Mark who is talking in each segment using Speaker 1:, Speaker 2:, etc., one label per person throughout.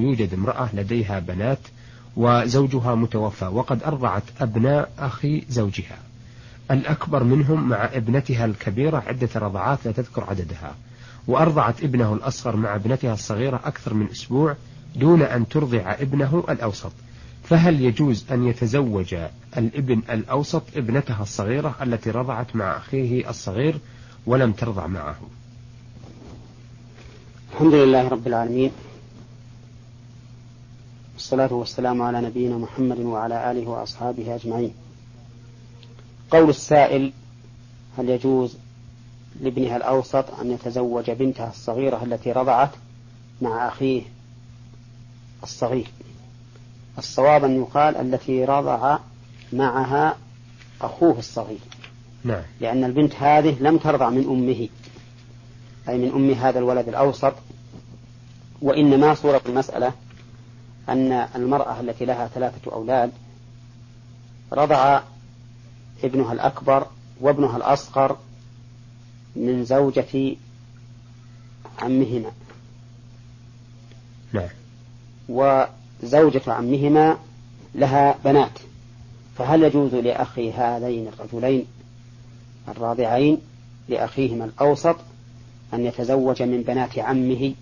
Speaker 1: يوجد امرأة لديها بنات وزوجها متوفى، وقد أرضعت أبناء أخي زوجها الأكبر منهم مع ابنتها الكبيرة عدة رضعات لا تذكر عددها، وأرضعت ابنه الأصغر مع ابنتها الصغيرة أكثر من أسبوع دون أن ترضع ابنه الأوسط، فهل يجوز أن يتزوج الابن الأوسط ابنتها الصغيرة التي رضعت مع أخيه الصغير ولم ترضع معه؟
Speaker 2: الحمد لله رب العالمين، والصلاة والسلام على نبينا محمد وعلى آله وأصحابه أجمعين. قول السائل: هل يجوز لابنها الأوسط أن يتزوج بنتها الصغيرة التي رضعت مع أخيه الصغير؟ الصواب أن يقال التي رضع معها أخوه الصغير،
Speaker 1: نعم.
Speaker 2: لأن البنت هذه لم ترضع من أمه، أي من أم هذا الولد الأوسط، وإنما صورة المسألة أن المرأة التي لها 3 أولاد رضع ابنها الأكبر وابنها الأصغر من زوجة عمهما،
Speaker 1: نعم.
Speaker 2: وزوجة عمهما لها بنات، فهل يجوز لأخي هذين الرجلين الراضعين لأخيهما الأوسط أن يتزوج من بنات عمه؟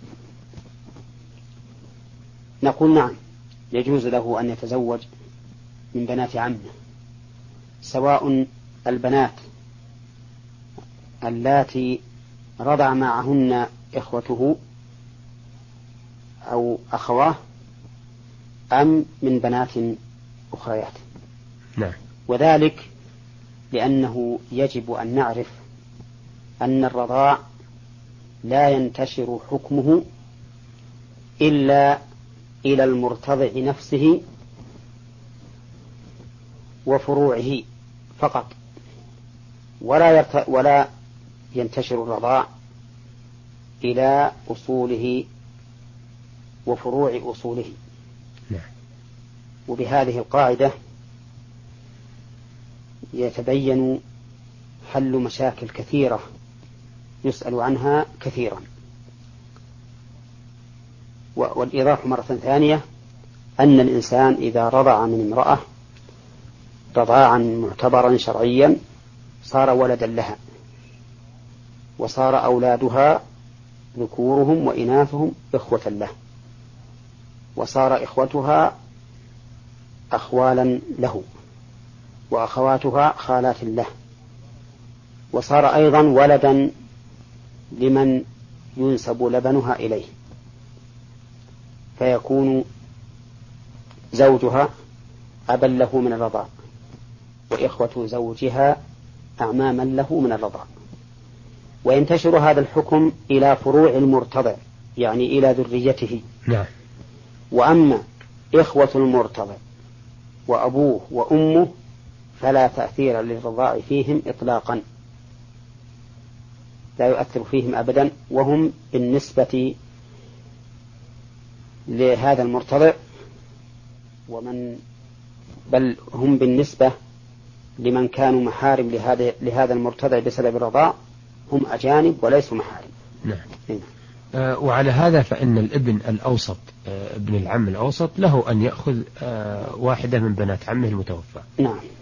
Speaker 2: نقول نعم، يجوز له أن يتزوج من بنات عمه، سواء البنات اللاتي رضع معهن إخوته أو أخواه أم من بنات أخريات.
Speaker 1: نعم.
Speaker 2: وذلك لأنه يجب أن نعرف أن الرضاع لا ينتشر حكمه إلا إلى المرتضع نفسه وفروعه فقط، ولا ينتشر الرضاع إلى أصوله وفروع أصوله.
Speaker 1: نعم.
Speaker 2: وبهذه القاعدة يتبين حل مشاكل كثيرة يسأل عنها كثيرا. والإيضاح مرة ثانية أن الإنسان إذا رضع من امرأة رضاعا معتبرا شرعيا صار ولدا لها، وصار أولادها ذكورهم وإناثهم إخوة له، وصار إخوتها أخوالا له، وأخواتها خالات له، وصار أيضا ولدا لمن ينسب لبنها إليه، فيكون زوجها أبا له من الرضاع، وإخوة زوجها أعماما له من الرضاع. وينتشر هذا الحكم إلى فروع المرتضع، يعني إلى ذريته.
Speaker 1: نعم.
Speaker 2: وأما إخوة المرتضع وأبوه وأمه فلا تأثير للرضاع فيهم إطلاقا، لا يؤثر فيهم أبدا، وهم بالنسبة لهذا المرتضع بل هم بالنسبة لمن كانوا محارم لهذا المرتضع بسبب الرضاع هم أجانب وليسوا محارم.
Speaker 1: نعم. وعلى هذا فإن الابن الأوسط ابن العم الأوسط له أن يأخذ واحدة من بنات عمه المتوفى.
Speaker 2: نعم.